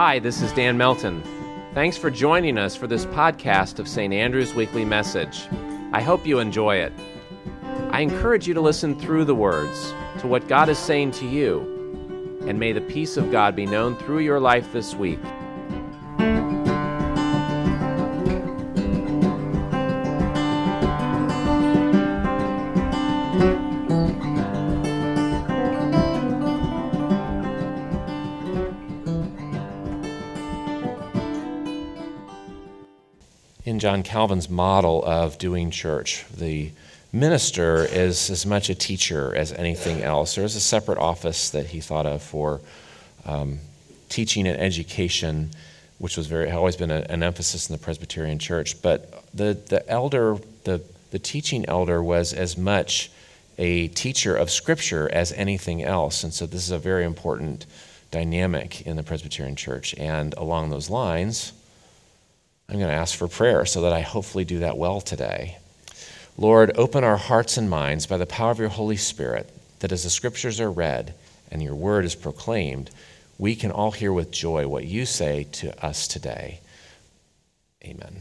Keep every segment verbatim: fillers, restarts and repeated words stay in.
Hi, this is Dan Melton. Thanks for joining us for this podcast of Saint Andrew's Weekly Message. I hope you enjoy it. I encourage you to listen through the words to what God is saying to you, and may the peace of God be known through your life this week. In John Calvin's model of doing church, the minister is as much a teacher as anything else. There is a separate office that he thought of for um, teaching and education, which was very always been a, an emphasis in the Presbyterian Church. But the the elder, the the teaching elder, was as much a teacher of Scripture as anything else, and so this is a very important dynamic in the Presbyterian Church. And along those lines, I'm going to ask for prayer so that I hopefully do that well today. Lord, open our hearts and minds by the power of your Holy Spirit, that as the Scriptures are read and your word is proclaimed, we can all hear with joy what you say to us today. Amen.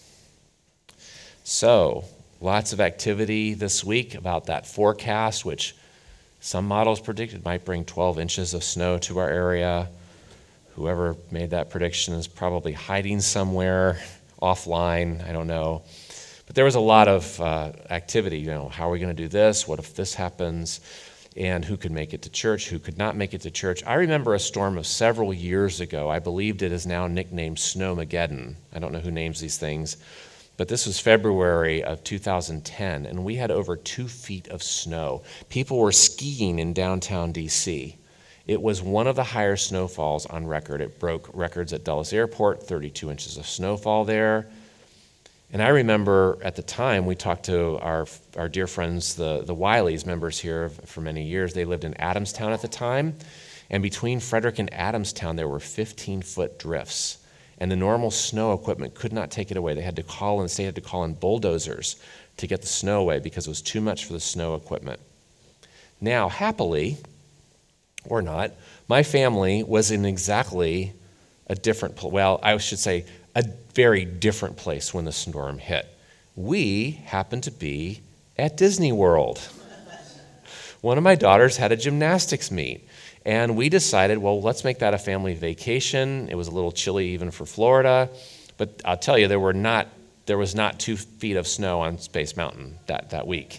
So, lots of activity this week about that forecast, which some models predicted might bring twelve inches of snow to our area. Whoever made that prediction is probably hiding somewhere offline. I don't know. But there was a lot of uh, activity. You know, how are we going to do this? What if this happens? And who could make it to church? Who could not make it to church? I remember a storm of several years ago. I believed it is now nicknamed Snowmageddon. I don't know who names these things. But this was February of two thousand ten, and we had over two feet of snow. People were skiing in downtown D C It was one of the higher snowfalls on record. It broke records at Dulles Airport, thirty-two inches of snowfall there. And I remember at the time, we talked to our our dear friends, the, the Wileys, members here for many years. They lived in Adamstown at the time. And between Frederick and Adamstown, there were fifteen-foot drifts. And the normal snow equipment could not take it away. They had to call in, the state had to call in bulldozers to get the snow away because it was too much for the snow equipment. Now, happily, or not, my family was in exactly a different, well, I should say a very different place when the storm hit. We happened to be at Disney World. One of my daughters had a gymnastics meet, and we decided, well, let's make that a family vacation. It was a little chilly even for Florida, but I'll tell you, there were not, there was not two feet of snow on Space Mountain that, that week.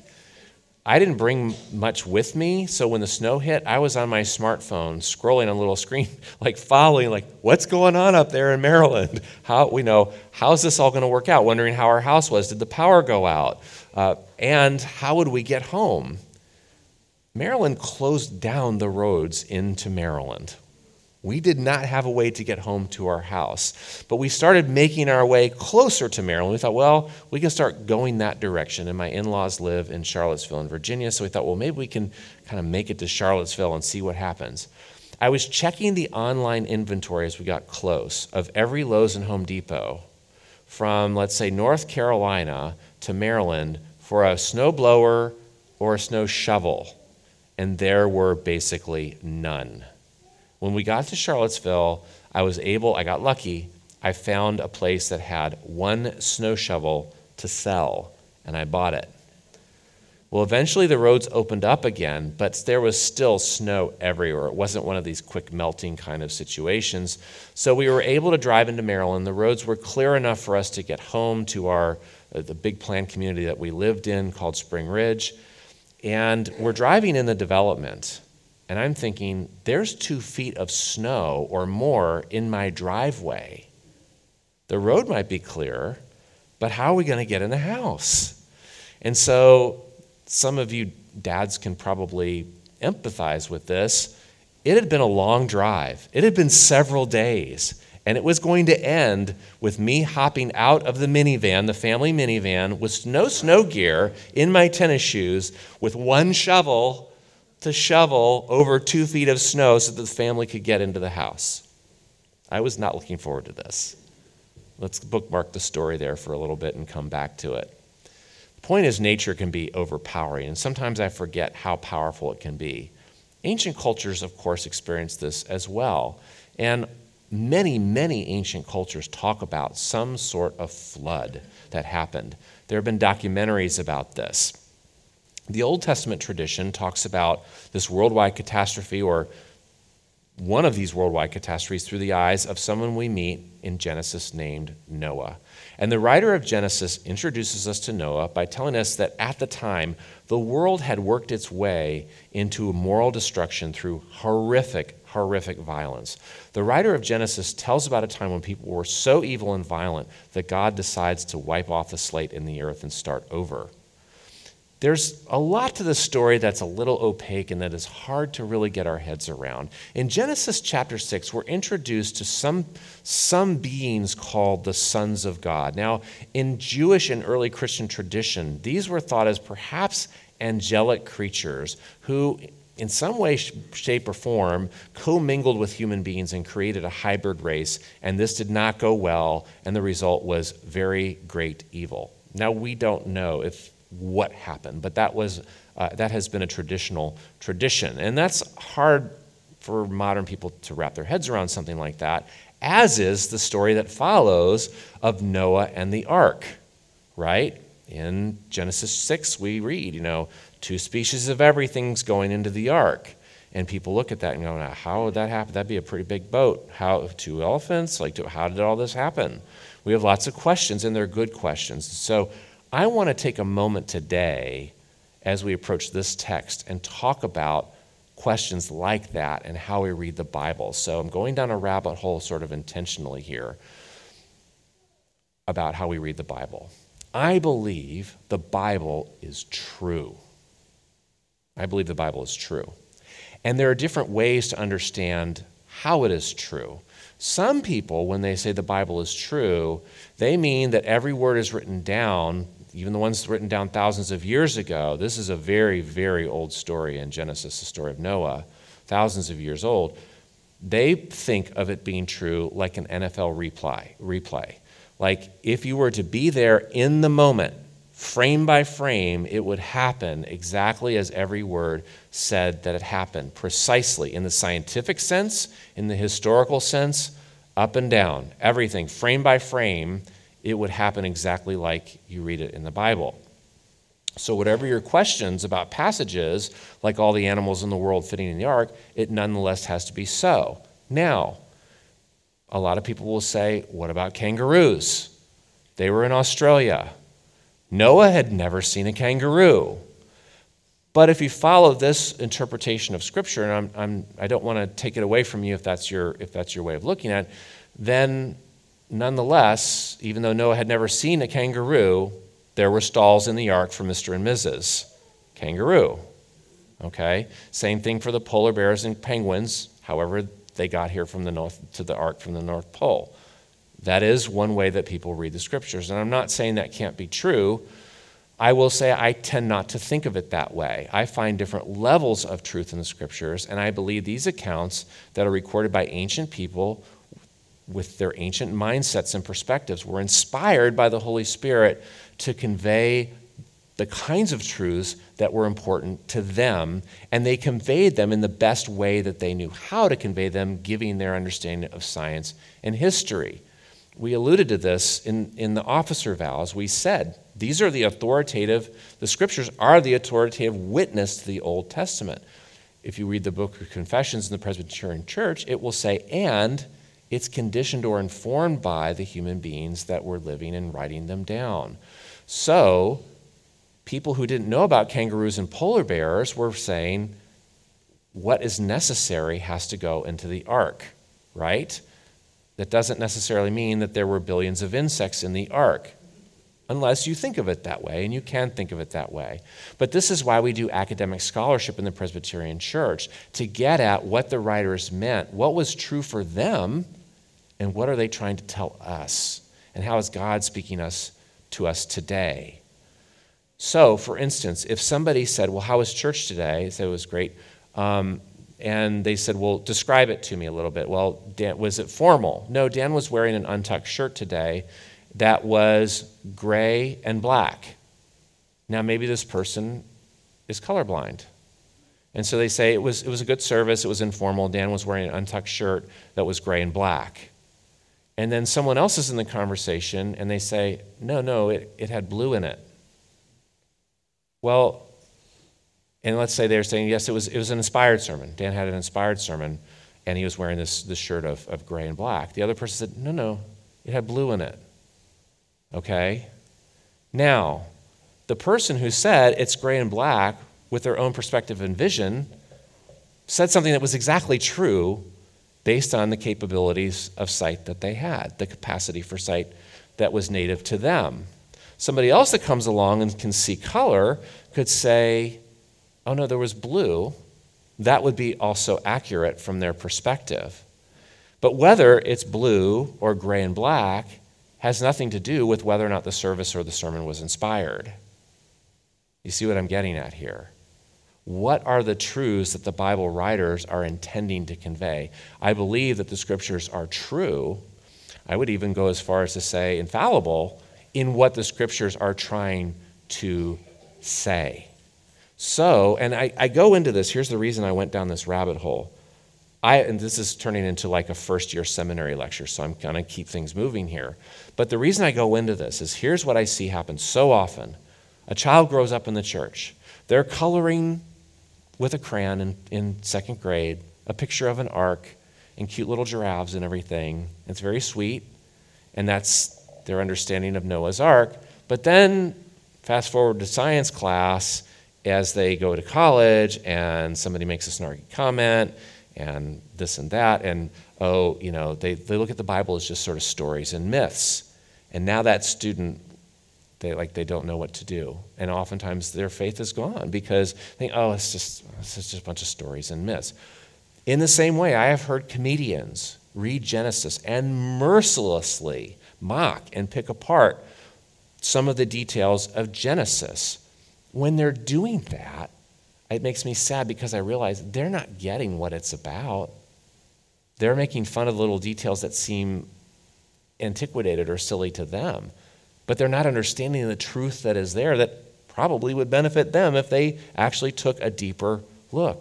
I didn't bring much with me, so when the snow hit, I was on my smartphone scrolling on a little screen, like following, like, what's going on up there in Maryland? How we know how's this all going to work out? Wondering how our house was. Did the power go out? Uh, and how would we get home? Maryland closed down the roads into Maryland. We did not have a way to get home to our house, but we started making our way closer to Maryland. We thought, well, we can start going that direction, and my in-laws live in Charlottesville in Virginia, so we thought, well, maybe we can kind of make it to Charlottesville and see what happens. I was checking the online inventory as we got close of every Lowe's and Home Depot from, let's say, North Carolina to Maryland for a snow blower or a snow shovel, and there were basically none. When we got to Charlottesville, I was able, I got lucky, I found a place that had one snow shovel to sell, and I bought it. Well, eventually the roads opened up again, but there was still snow everywhere. It wasn't one of these quick melting kind of situations. So we were able to drive into Maryland. The roads were clear enough for us to get home to our uh, the big planned community that we lived in called Spring Ridge. And we're driving in the development. And I'm thinking, there's two feet of snow or more in my driveway. The road might be clear, but how are we going to get in the house? And so some of you dads can probably empathize with this. It had been a long drive. It had been several days. And it was going to end with me hopping out of the minivan, the family minivan, with no snow gear, in my tennis shoes, with one shovel to shovel over two feet of snow so that the family could get into the house. I was not looking forward to this. Let's bookmark the story there for a little bit and come back to it. The point is, nature can be overpowering, and sometimes I forget how powerful it can be. Ancient cultures, of course, experienced this as well. And many, many ancient cultures talk about some sort of flood that happened. There have been documentaries about this. The Old Testament tradition talks about this worldwide catastrophe, or one of these worldwide catastrophes, through the eyes of someone we meet in Genesis named Noah. And the writer of Genesis introduces us to Noah by telling us that at the time, the world had worked its way into moral destruction through horrific, horrific violence. The writer of Genesis tells about a time when people were so evil and violent that God decides to wipe off the slate in the earth and start over. There's a lot to the story that's a little opaque and that is hard to really get our heads around. In Genesis chapter six, we're introduced to some, some beings called the sons of God. Now, in Jewish and early Christian tradition, these were thought as perhaps angelic creatures who, in some way, shape, or form, commingled with human beings and created a hybrid race, and this did not go well, and the result was very great evil. Now, we don't know if what happened, but that was uh, that has been a traditional tradition, and that's hard for modern people to wrap their heads around something like that, as is the story that follows of Noah and the ark, right? In Genesis six, we read, you know, two species of everything's going into the ark, and people look at that and go, now, how would that happen? That'd be a pretty big boat. How two elephants? Like, how did all this happen? We have lots of questions, and they're good questions. So I want to take a moment today as we approach this text and talk about questions like that and how we read the Bible. So I'm going down a rabbit hole sort of intentionally here about how we read the Bible. I believe the Bible is true. I believe the Bible is true. And there are different ways to understand how it is true. Some people, when they say the Bible is true, they mean that every word is written down, even the ones written down thousands of years ago. This is a very, very old story in Genesis, the story of Noah, thousands of years old. They think of it being true like an N F L replay. replay. Like if you were to be there in the moment, frame by frame, it would happen exactly as every word said that it happened, precisely in the scientific sense, in the historical sense, up and down, everything, frame by frame, it would happen exactly like you read it in the Bible. So whatever your questions about passages, like all the animals in the world fitting in the ark, it nonetheless has to be so. Now, a lot of people will say, what about kangaroos? They were in Australia. Noah had never seen a kangaroo. But if you follow this interpretation of Scripture, and I'm, I'm, I don't want to take it away from you if that's your if that's your way of looking at it, then nonetheless, even though Noah had never seen a kangaroo, there were stalls in the ark for Mister and Missus Kangaroo. Okay? Same thing for the polar bears and penguins, however they got here from the north to the ark from the North Pole. That is one way that people read the Scriptures. And I'm not saying that can't be true. I will say I tend not to think of it that way. I find different levels of truth in the Scriptures, and I believe these accounts that are recorded by ancient people with their ancient mindsets and perspectives were inspired by the Holy Spirit to convey the kinds of truths that were important to them, and they conveyed them in the best way that they knew how to convey them, giving their understanding of science and history. We alluded to this in, in the officer vows. We said these are the authoritative, the Scriptures are the authoritative witness to the Old Testament. If you read the Book of Confessions in the Presbyterian Church, it will say, and it's conditioned or informed by the human beings that were living and writing them down. So people who didn't know about kangaroos and polar bears were saying, what is necessary has to go into the ark, right? That doesn't necessarily mean that there were billions of insects in the ark, unless you think of it that way, and you can think of it that way. But this is why we do academic scholarship in the Presbyterian Church, to get at what the writers meant, what was true for them, and what are they trying to tell us, and how is God speaking us to us today. So, for instance, if somebody said, well, how was church today? I said it was great. Um, And they said, well, describe it to me a little bit. Well, Dan, was it formal? No, Dan was wearing an untucked shirt today that was gray and black. Now, maybe this person is colorblind. And so they say it was, it was a good service, it was informal. Dan was wearing an untucked shirt that was gray and black. And then someone else is in the conversation and they say, no, no, it, it had blue in it. Well, and let's say they're saying, yes, it was it was an inspired sermon. Dan had an inspired sermon and he was wearing this, this shirt of, of gray and black. The other person said, no, no, it had blue in it. Okay? Now, the person who said it's gray and black with their own perspective and vision said something that was exactly true based on the capabilities of sight that they had, the capacity for sight that was native to them. Somebody else that comes along and can see color could say, oh no, there was blue. That would be also accurate from their perspective. But whether it's blue or gray and black has nothing to do with whether or not the service or the sermon was inspired. You see what I'm getting at here? What are the truths that the Bible writers are intending to convey? I believe that the scriptures are true. I would even go as far as to say infallible in what the scriptures are trying to say. So, and I, I go into this, here's the reason I went down this rabbit hole. I, and this is turning into like a first year seminary lecture, so I'm going to keep things moving here. But the reason I go into this is here's what I see happen so often. A child grows up in the church. They're coloring with a crayon in, in second grade, a picture of an ark and cute little giraffes and everything. It's very sweet, and that's their understanding of Noah's Ark. But then, fast forward to science class, as they go to college, and somebody makes a snarky comment, and this and that, and oh, you know, they, they look at the Bible as just sort of stories and myths. And now that student, they like they don't know what to do. And oftentimes their faith is gone because they think, oh, it's just it's just a bunch of stories and myths. In the same way, I have heard comedians read Genesis and mercilessly mock and pick apart some of the details of Genesis. When they're doing that, it makes me sad because I realize they're not getting what it's about. They're making fun of little details that seem antiquated or silly to them, but they're not understanding the truth that is there that probably would benefit them if they actually took a deeper look.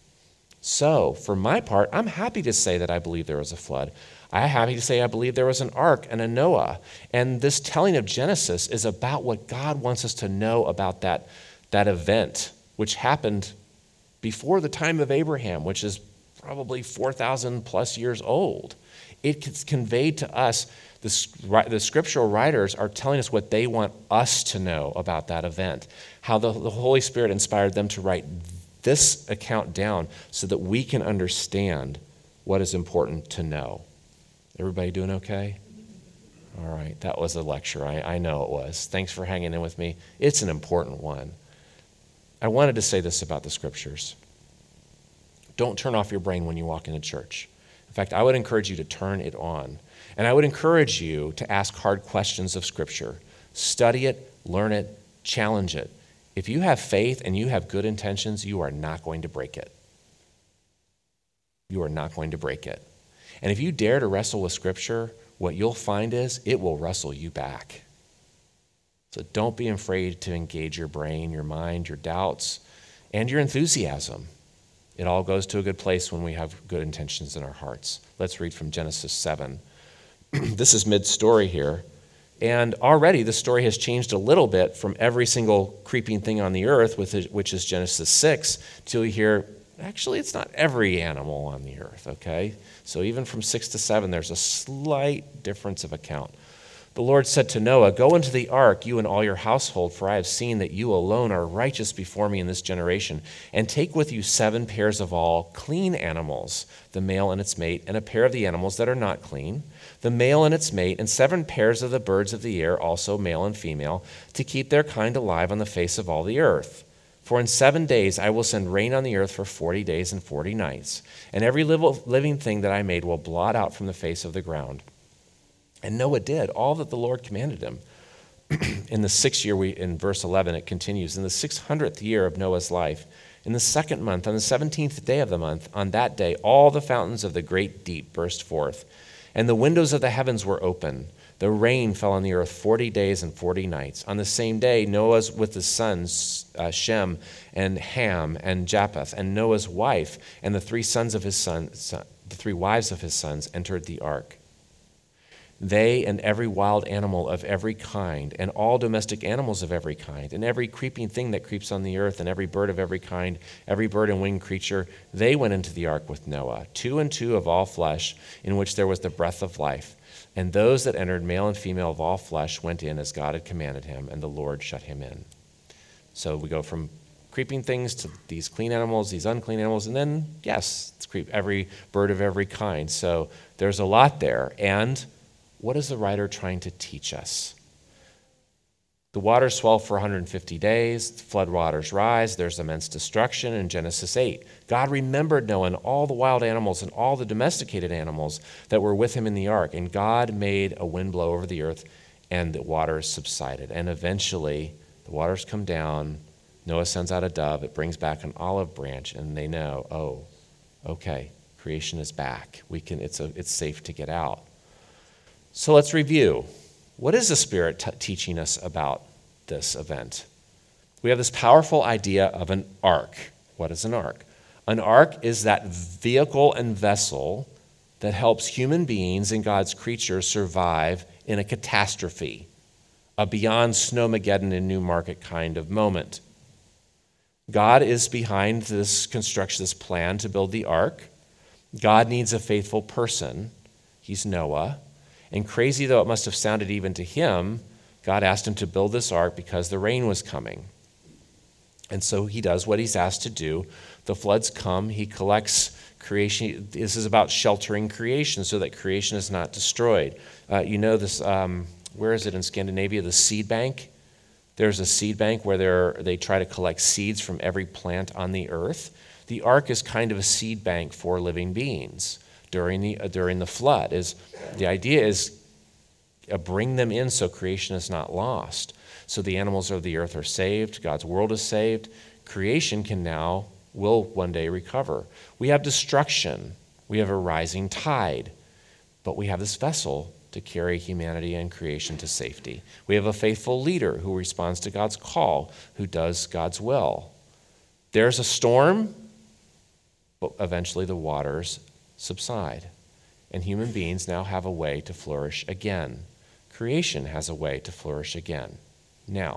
So, for my part, I'm happy to say that I believe there was a flood. I'm happy to say I believe there was an ark and a Noah. And this telling of Genesis is about what God wants us to know about that, that event, which happened before the time of Abraham, which is probably four thousand plus years old. It's conveyed to us, the, the scriptural writers are telling us what they want us to know about that event, how the, the Holy Spirit inspired them to write this account down so that we can understand what is important to know. Everybody doing okay? All right, that was a lecture. I, I know it was. Thanks for hanging in with me. It's an important one. I wanted to say this about the scriptures. Don't turn off your brain when you walk into church. In fact, I would encourage you to turn it on. And I would encourage you to ask hard questions of Scripture. Study it, learn it, challenge it. If you have faith and you have good intentions, you are not going to break it. You are not going to break it. And if you dare to wrestle with Scripture, what you'll find is it will wrestle you back. So don't be afraid to engage your brain, your mind, your doubts, and your enthusiasm. It all goes to a good place when we have good intentions in our hearts. Let's read from Genesis seven. This is mid-story here. And already the story has changed a little bit from every single creeping thing on the earth, which is Genesis six, till you hear, actually, it's not every animal on the earth, okay? So even from six to seven, there's a slight difference of account. The Lord said to Noah, "Go into the ark, you and all your household, for I have seen that you alone are righteous before me in this generation. And take with you seven pairs of all clean animals, the male and its mate, and a pair of the animals that are not clean, the male and its mate, and seven pairs of the birds of the air, also male and female, to keep their kind alive on the face of all the earth. For in seven days I will send rain on the earth for forty days and forty nights, and every living thing that I made will blot out from the face of the ground." And Noah did all that the Lord commanded him. In the sixth year, we, in verse eleven, it continues, in the six hundredth year of Noah's life, in the second month, on the seventeenth day of the month, on that day, all the fountains of the great deep burst forth, and the windows of the heavens were open. The rain fell on the earth forty days and forty nights. On the same day, Noah with his sons, uh, Shem and Ham and Japheth, and Noah's wife, and the three sons of his son, son, the three wives of his sons entered the ark. They and every wild animal of every kind, and all domestic animals of every kind, and every creeping thing that creeps on the earth, and every bird of every kind, every bird and winged creature, they went into the ark with Noah, two and two of all flesh, in which there was the breath of life. And those that entered, male and female of all flesh, went in as God had commanded him, and the Lord shut him in. So we go from creeping things to these clean animals, these unclean animals, and then, yes, it's creep every bird of every kind. So there's a lot there. And what is the writer trying to teach us? The waters swell for one hundred fifty days, the flood waters rise, there's immense destruction in Genesis eight. God remembered Noah and all the wild animals and all the domesticated animals that were with him in the ark, and God made a wind blow over the earth, and the waters subsided. And eventually, the waters come down, Noah sends out a dove, it brings back an olive branch, and they know, oh, okay, creation is back. We can. It's a, it's safe to get out. So let's review. What is the Spirit t- teaching us about this event? We have this powerful idea of an ark. What is an ark? An ark is that vehicle and vessel that helps human beings and God's creatures survive in a catastrophe, a beyond Snowmageddon in Newmarket kind of moment. God is behind this construction, this plan to build the ark. God needs a faithful person. He's Noah. And crazy though it must have sounded even to him, God asked him to build this ark because the rain was coming. And so he does what he's asked to do. The floods come. He collects creation. This is about sheltering creation so that creation is not destroyed. Uh, you know this, um, where is it in Scandinavia, the seed bank? There's a seed bank where they try to collect seeds from every plant on the earth. The ark is kind of a seed bank for living beings. During the uh, during the flood, is the idea is uh, bring them in so creation is not lost. So the animals of the earth are saved, God's world is saved, creation can now, will one day recover. We have destruction, we have a rising tide, but we have this vessel to carry humanity and creation to safety. We have a faithful leader who responds to God's call, who does God's will. There's a storm, but eventually the waters subside, and human beings now have a way to flourish again. Creation has a way to flourish again. Now,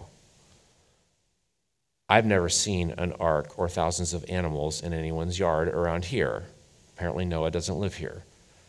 I've never seen an ark or thousands of animals in anyone's yard around here. Apparently Noah doesn't live here.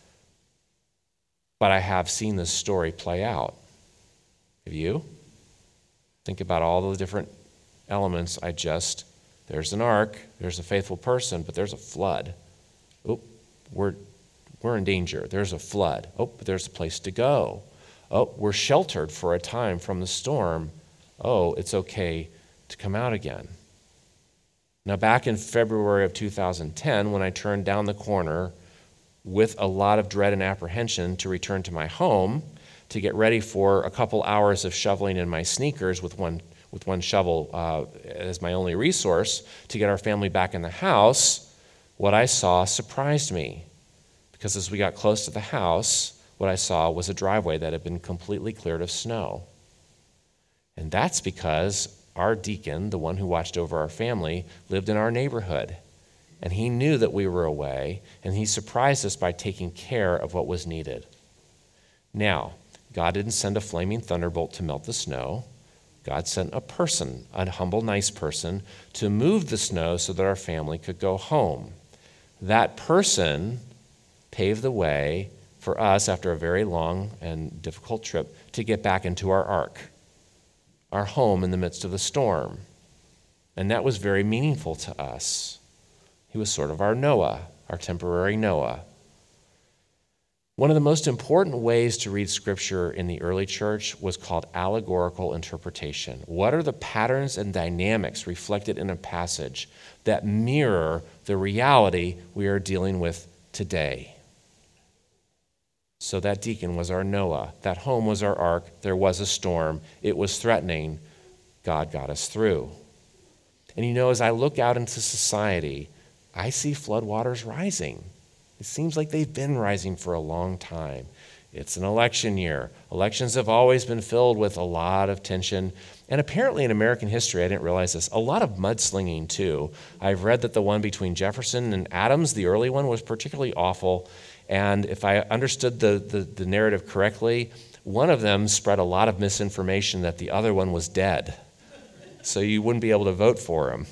But I have seen this story play out. Have you? Think about all the different elements I just, there's an ark, there's a faithful person, but there's a flood. Oop. We're, we're in danger. There's a flood. Oh, but there's a place to go. Oh, we're sheltered for a time from the storm. Oh, it's okay to come out again. Now, back in February of two thousand ten, when I turned down the corner with a lot of dread and apprehension to return to my home to get ready for a couple hours of shoveling in my sneakers with one, with one shovel uh, as my only resource to get our family back in the house, what I saw surprised me, because as we got close to the house, what I saw was a driveway that had been completely cleared of snow. And that's because our deacon, the one who watched over our family, lived in our neighborhood. And he knew that we were away, and he surprised us by taking care of what was needed. Now, God didn't send a flaming thunderbolt to melt the snow. God sent a person, a humble, nice person, to move the snow so that our family could go home. That person paved the way for us, after a very long and difficult trip, to get back into our ark, our home in the midst of the storm. And that was very meaningful to us. He was sort of our Noah, our temporary Noah. One of the most important ways to read Scripture in the early church was called allegorical interpretation. What are the patterns and dynamics reflected in a passage that mirror the reality we are dealing with today? So that deacon was our Noah. That home was our ark. There was a storm. It was threatening. God got us through. And you know, as I look out into society, I see floodwaters rising. It seems like they've been rising for a long time. It's an election year. Elections have always been filled with a lot of tension. And apparently in American history, I didn't realize this, a lot of mudslinging too. I've read that the one between Jefferson and Adams, the early one, was particularly awful. And if I understood the, the, the narrative correctly, one of them spread a lot of misinformation that the other one was dead. So you wouldn't be able to vote for him.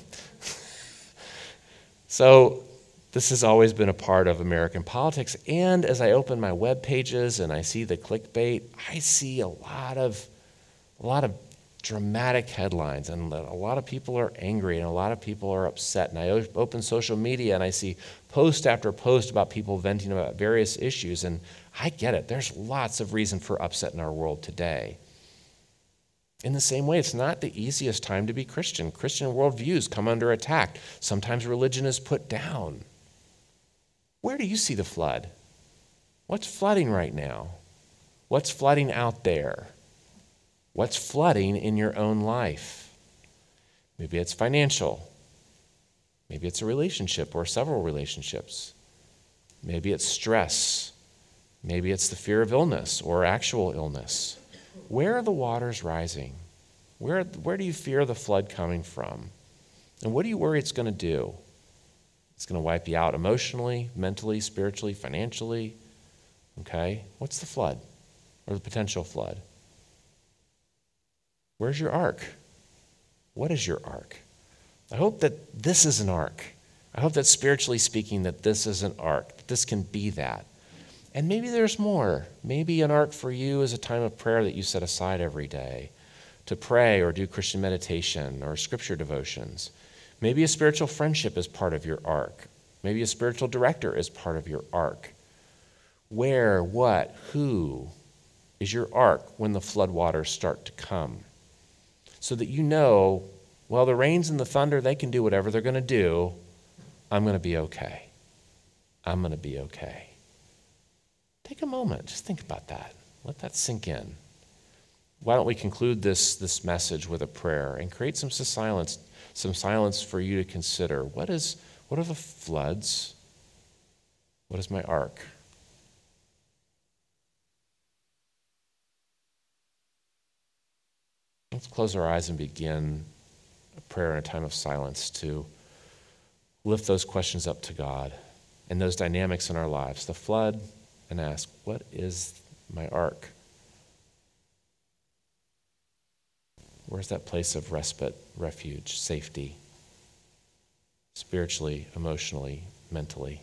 So this has always been a part of American politics. And as I open my web pages and I see the clickbait, I see a lot of, a lot of dramatic headlines, and a lot of people are angry and a lot of people are upset. And I open social media and I see post after post about people venting about various issues. And I get it. There's lots of reason for upset in our world today. In the same way, it's not the easiest time to be Christian. Christian worldviews come under attack. Sometimes religion is put down. Where do you see the flood? What's flooding right now? What's flooding out there? What's flooding in your own life? Maybe it's financial. Maybe it's a relationship or several relationships. Maybe it's stress. Maybe it's the fear of illness or actual illness. Where are the waters rising? Where, where do you fear the flood coming from? And what do you worry it's going to do? It's going to wipe you out emotionally, mentally, spiritually, financially. Okay? What's the flood or the potential flood? Where's your ark? What is your ark? I hope that this is an ark. I hope that spiritually speaking that this is an ark, that this can be that. And maybe there's more. Maybe an ark for you is a time of prayer that you set aside every day to pray or do Christian meditation or scripture devotions. Maybe a spiritual friendship is part of your ark. Maybe a spiritual director is part of your ark. Where, what, who is your ark when the floodwaters start to come? So that you know, well, the rains and the thunder, they can do whatever they're going to do. I'm going to be okay. I'm going to be okay. Take a moment. Just think about that. Let that sink in. Why don't we conclude this, this message with a prayer and create some silence, some silence for you to consider. What is, what are the floods? What is my ark? Let's close our eyes and begin a prayer in a time of silence to lift those questions up to God and those dynamics in our lives, the flood, and ask, what is my ark? Where's that place of respite, refuge, safety, spiritually, emotionally, mentally?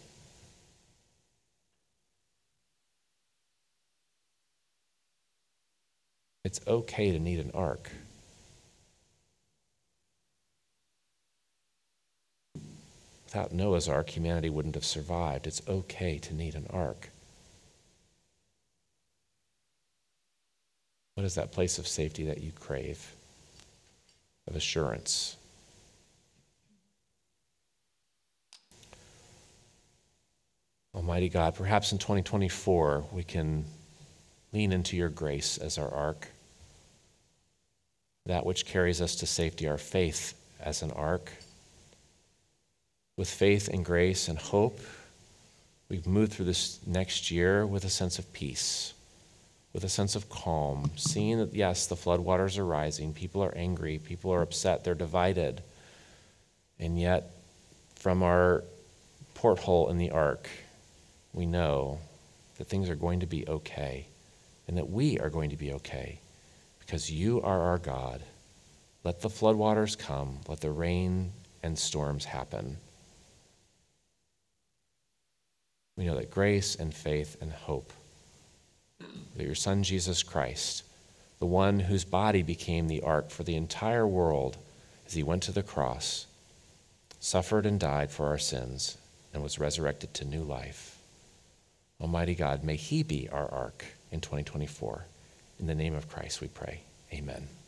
It's okay to need an ark. Without Noah's ark, humanity wouldn't have survived. It's okay to need an ark. What is that place of safety that you crave, of assurance? Almighty God, perhaps in twenty twenty-four we can lean into your grace as our ark, that which carries us to safety, our faith as an ark. With faith and grace and hope, we've moved through this next year with a sense of peace, with a sense of calm, seeing that, yes, the floodwaters are rising, people are angry, people are upset, they're divided. And yet, from our porthole in the ark, we know that things are going to be okay, and that we are going to be okay, because you are our God. Let the floodwaters come, let the rain and storms happen. We know that grace and faith and hope, that your Son Jesus Christ, the one whose body became the ark for the entire world as he went to the cross, suffered and died for our sins, and was resurrected to new life. Almighty God, may he be our ark in twenty twenty-four. In the name of Christ we pray. Amen.